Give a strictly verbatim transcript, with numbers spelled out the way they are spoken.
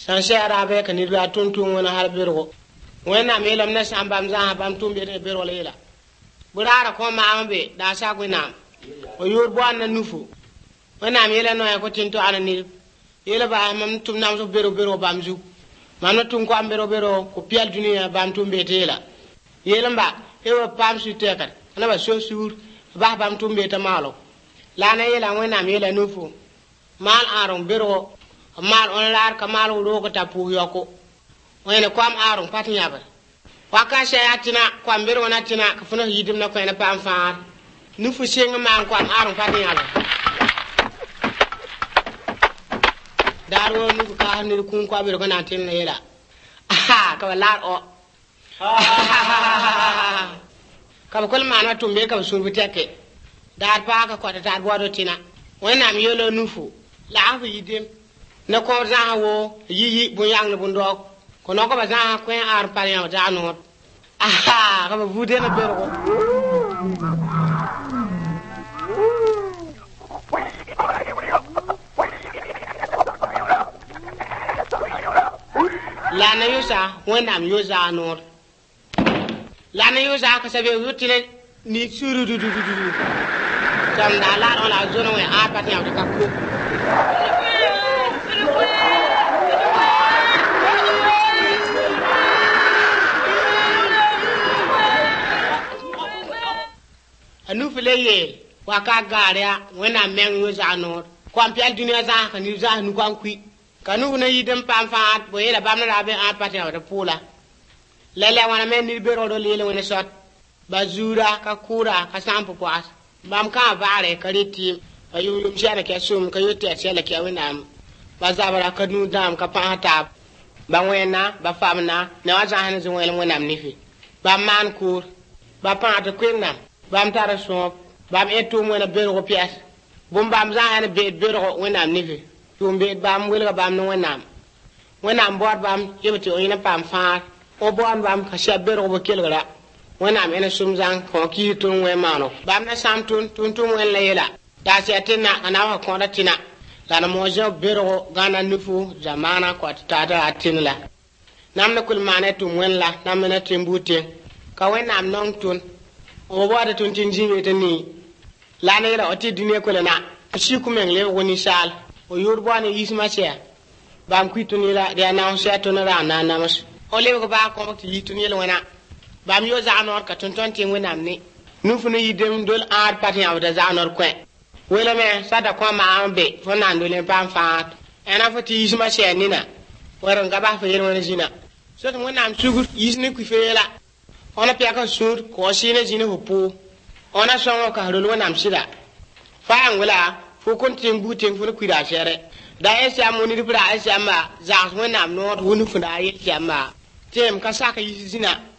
san shara be kan ni la tuntun wona har bergo wena me lam na sam bam za bam tumbe ne bergo lela burara ko ma ambe da sa gwina o yor bo an nufu wena me la no ko tinto anani yela ba mam tum nam so bero bero bam ju mamna tum ko am bero bero ko pial dunia bam tumbe tela yela ba hewa pam su tekat na ba so sur ba bam tumbe ta malo la na yela wena me la nufu mal aron bero mal on lar ka mal wo ko tapu yoko wena ko am aron pat nyaaba waka shayatina ko am bero na tina ka funa yidim na ko ena pam faar nufu senga man ko am aron pat nyaaba daro nu ka ni kun ko bero ko na tin yela aha ka lar o ka ko ma na tumbe ka surbu teke dar pa ka ko ta bodo tina wena mi yolo nufu la afu yidim na ko za wo yi bu yang le bu ndok ko no ko ba za ko ar par ya za no aha ka ba bude na bero ko la na yusa wona mi yusa no la na yusa ka sabe wutile ni suru du du du tam da la on la zone we a par ya ka ko anu fileye waka garia wena men yo za no kwam pial dunia za kan yu za nu kwan kwi kanu na yidem pam faat bo yela bam na be a pati wa pula lele wana men ni bero do lele wona shot bazura ka kura ka sampo kwas bam ka bare kariti ayu yum shana ke sum ka yote asela ke wena bazabara kanu dam ka pata ba wena ba famna ne wa za hanin wela wona nifi ba man kur ba pata kwinna bam tara so bam etu mo na bero pias bum bam za ana be bero wona nifi tum be bam wel ga bam no wona wona mbot bam yebti o ina pam fa o bon bam ka sha bero bo kelgara wona mena sum zang ko ki tun we mano bam na sam tun tun tun wel la yela da se tina ana wa ko da tina dana mo jo bero gana nifu zamana ko tata atinla namna kul mane tum wella namna timbute ka wona am non tun o wada tun tin jiwe tani la na yela oti dunia ko na shi ku men le woni sal o yorbo ne yisma sia bam ku tun yela de na on sia tun ra na na mas o le ko ba ko ti tun yela wona bam yo za anor ka tun ton tin wona ni nu fu ne yidem dol ar pati ya da za anor ko wela me sada ko ma ambe fo na ndole pam faat ena fo ti yisma sia ni na waran ga ba fa yel wona jina so to wona am sugur yisne ku fela ona piaka sur ko sine jine hopu ona songo ka hado wona amsida fa angula fu kontin butin fu ku da shere da ese amoni di pra ese amma za wona am not wonu fu da yesi amma tem ka saka yisi zina